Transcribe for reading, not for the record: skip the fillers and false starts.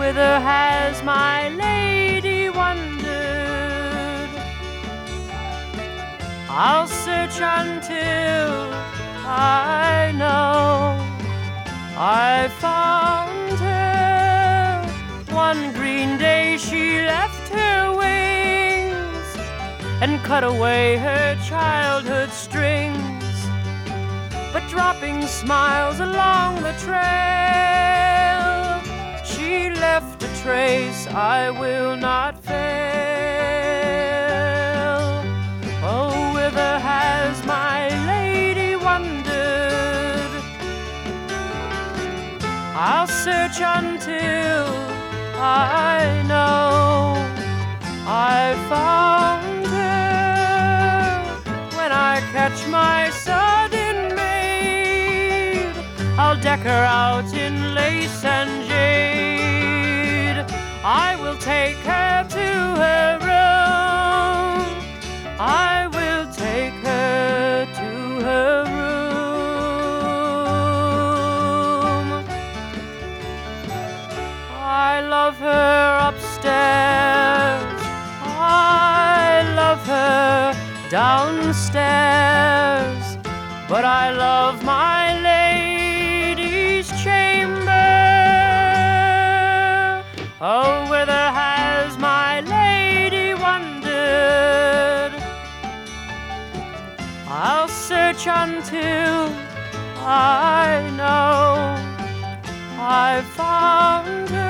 whither has my lady wandered? I'll search until I know I found her. One green day she left her wings and cut away her childhood strings, but dropping smiles along the trail, she left a trace I will not fail. Oh, whither has my lady wandered? I'll search until I know I found her. When I catch my sudden maid, I'll deck her out in lace and jade. I will take her to her room. I will take her to her room. I love her upstairs, I love her downstairs, but I love my lady's chamber. Oh, whither has my lady wandered? I'll search until I know I found her.